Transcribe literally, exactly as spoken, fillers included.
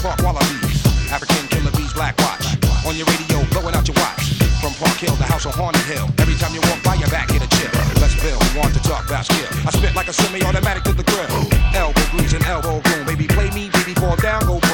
talk wallabies. African killer bees, black watch. On your radio, blowing out your watch. From Park Hill, the house on Haunted Hill. Every time you walk by your back, get a chill. Let's build, want to talk about skill. I spit like a semi-automatic to the grill. Elbow grease and elbow room. Baby, play me, baby, fall down, go